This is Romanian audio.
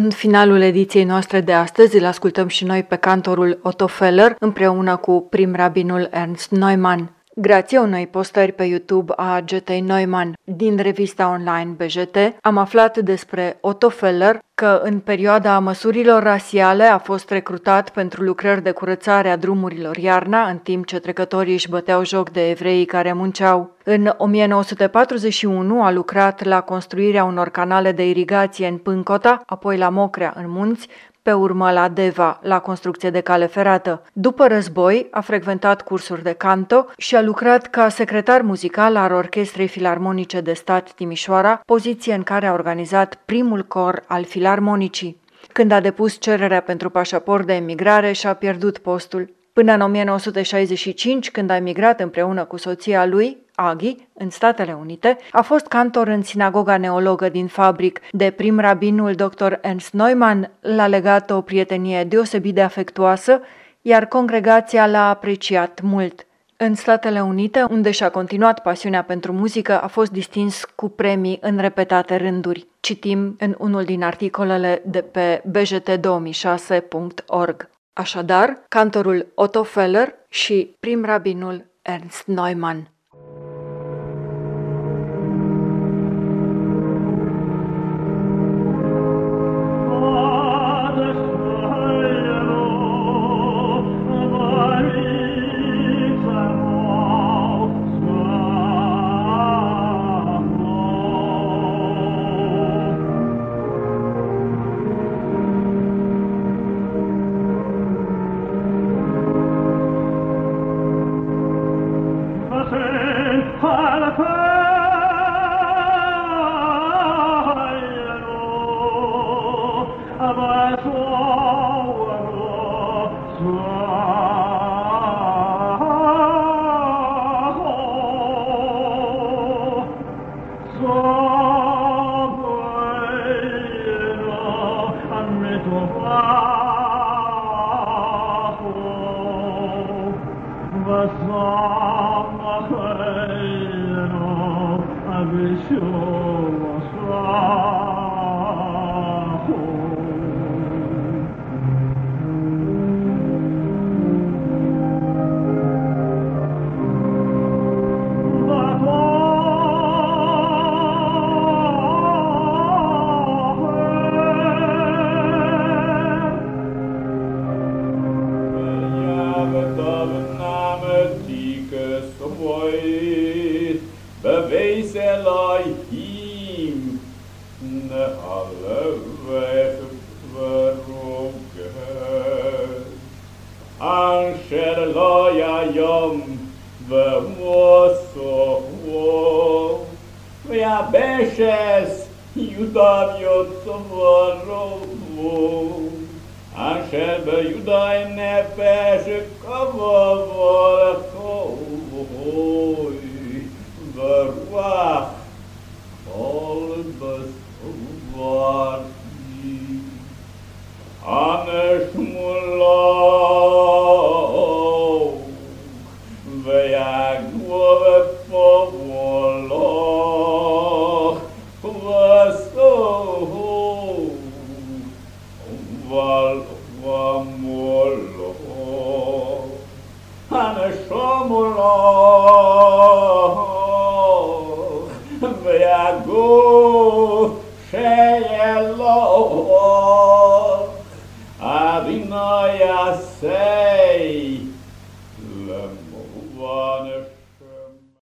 În finalul ediției noastre de astăzi îl ascultăm și noi pe cantorul Otto Feller împreună cu prim-rabinul Ernst Neumann. Grație unei postări pe YouTube a Getei Neumann din revista online BJT, am aflat despre Otto Feller că în perioada măsurilor rasiale a fost recrutat pentru lucrări de curățare a drumurilor iarna, în timp ce trecătorii își băteau joc de evreii care munceau. În 1941 a lucrat la construirea unor canale de irigație în Pâncota, apoi la Mocrea, în munți, pe urmă la Deva, la construcție de cale ferată. După război, a frecventat cursuri de canto și a lucrat ca secretar muzical al Orchestrei Filarmonice de Stat Timișoara, poziție în care a organizat primul cor al filarmonicii. Când a depus cererea pentru pașaport de emigrare, și-a pierdut postul. Până în 1965, când a emigrat împreună cu soția lui, Agi, în Statele Unite, a fost cantor în sinagoga neologă din Fabric. De prim-rabinul dr. Ernst Neumann l-a legat o prietenie deosebit de afectuoasă, iar congregația l-a apreciat mult. În Statele Unite, unde și-a continuat pasiunea pentru muzică, a fost distins cu premii în repetate rânduri. Citim în unul din articolele de pe bjt2006.org. Așadar, cantorul Otto Feller și prim-rabinul Ernst Neumann. Adinai asei, le